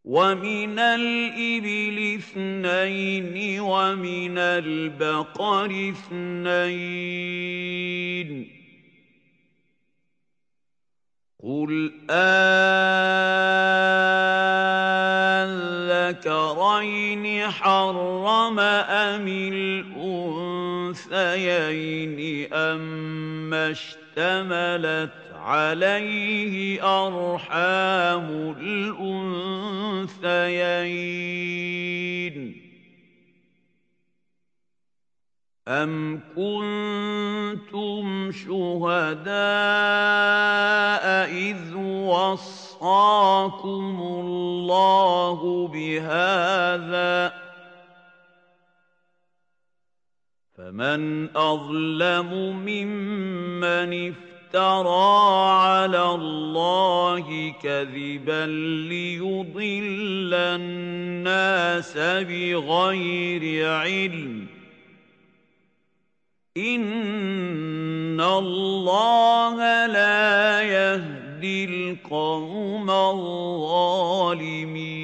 وَمِنَ الْإِبِلِ اثْنَيْنِ وَمِنَ الْبَقَرِ اثْنَيْنِ ۗ قُلْ آلذَّكَرَيْنِ حَرَّمَ أَمِ الْأُنثَيَيْنِ أَمَّا اشْتَمَلَتْ عَلَيْهِ أَرْحَامُ الْأُنثَيَيْنِ ۖ أَمْ كُنتُمْ شُهَدَاءَ إِذْ وَصَّاكُمُ اللَّهُ بِهَٰذَا ۚ فَمَنْ أَظْلَمُ مِمَّنِ افْتَرَىٰ عَلَى اللَّهِ كَذِبًا لِّيُضِلَّ النَّاسَ بِغَيْرِ عِلْمٍ ۗ إِنَّ اللَّهَ لَا يَهْدِي الْقَوْمَ الظَّالِمِينَ.